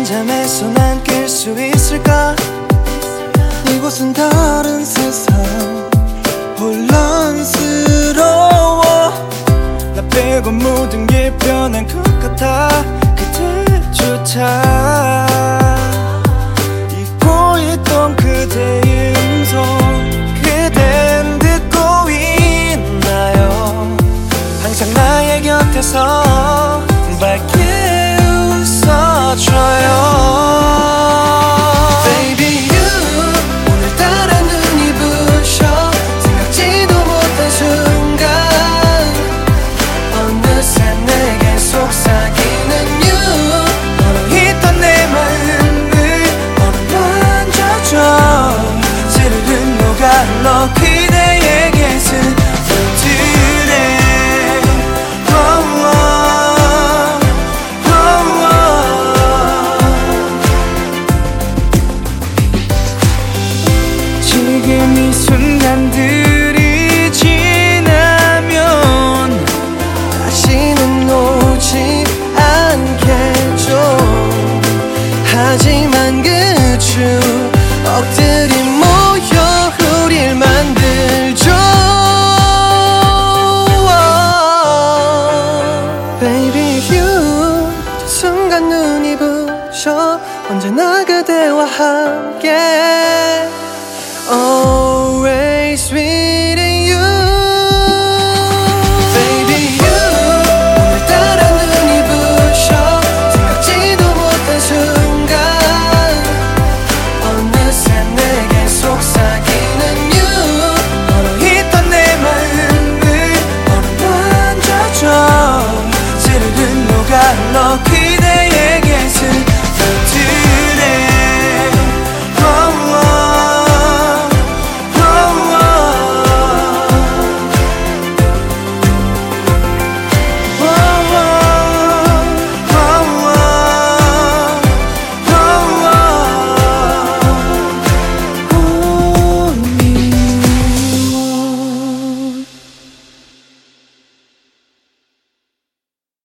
잠에서 난 깰 수 있을까? 이곳은 다른 세상 혼란스러워. 나 빼고 모든 게 변한 것 같아. 그때조차 잊고 있던 그대의 음성 그댄 듣고 있나요? 항상 나의 곁에서 밝게 웃어줘요. Baby you 오늘따라 눈이 부셔. 생각지도 못한 순간 어느새 내게 속삭이는 you. 널 있던 내 마음을 어루만져줘. 스르륵 녹아 흘러 그대에게 스며드네. 지금 이 순간들이 지나면 다시는 오지 않겠죠. 하지만 그 추억들이 모여 우릴 만들죠. Baby you 저 순간 눈이 부셔. 언제나 그대와 함께 Always with you.